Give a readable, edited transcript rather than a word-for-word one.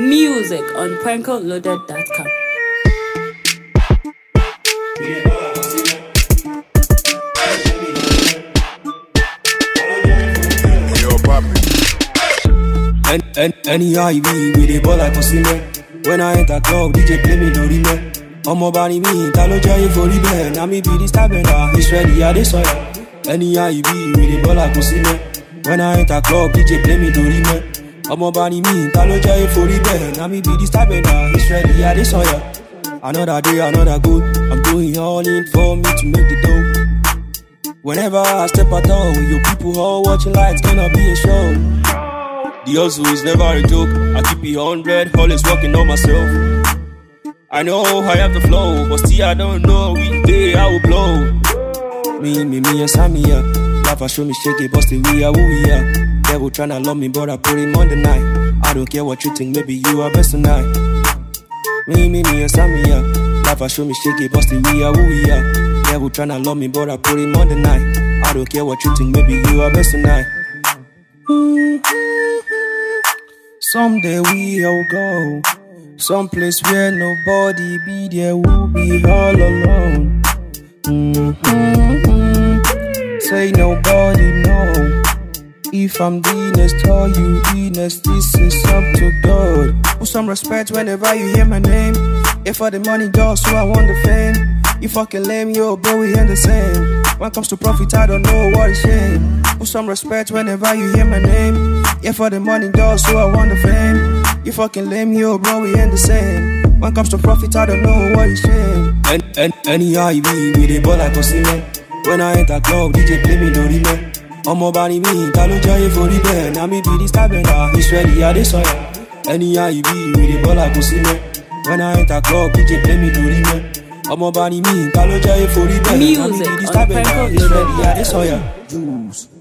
Music on prankoloaded.com. Any IB with a ball like Osime. When I enter club, DJ play me Dorime. Omo bani mi, ta lo jẹ́ ìforí bẹ́ẹ̀. Na mi be the star bender, he's ready, I dey sawyer. Any IB with a ball like Osime. When I enter club, DJ play me Dorime. Omo bani mi, ta lo jẹ́ ìforí bẹ́ẹ̀. Na mi be the star bender, he's ready, I dey sawyer. Another day, another good. I'm doing all in for me to make the dough. Whenever I step out with your people all watching like it's gonna be a show. The hustle is never a joke. I keep it 100, always working on myself. I know I have the flow, but still I don't know which day I will blow. Me and Sammy, yeah. Life I show me shake it, bust it, we are who we are. Devil tryna love me, but I put him on the night. I don't care what you think, maybe you are best tonight. Me and Sammy, yeah. Life I show me shake it, bust it, we are who we are. Devil tryna love me, but I put him on the night. I don't care what you think, maybe you are best tonight. Someday we all go someplace where nobody be there, we'll be all alone. Say nobody know if I'm the next or you the next. This is up to God. Put some respect whenever you hear my name. If for the money just so I want the fame. You fucking lame, yo bro, we ain't the same. When it comes to profit, I don't know what is shame. Put some respect whenever you hear my name. Yeah, for the money, just so I want the fame. You fucking lame, yo, bro, we ain't the same. When it comes to profit, I don't know what is shame. Any IB with a ball like Osime. When I enter club, DJ play me Dorime. Omo bani mi, ta lo jẹ́ ìforí bẹ́ẹ̀. Na mi be the star bender, he's ready, I dey sawyer. Any IB with a ball like Osime. When I enter club, DJ play me Dorime. Omo bani mi, ta lo jẹ́ ìforí bẹ́ẹ̀. Na mi be the star bender, he's ready, I dey sawyer. Juice.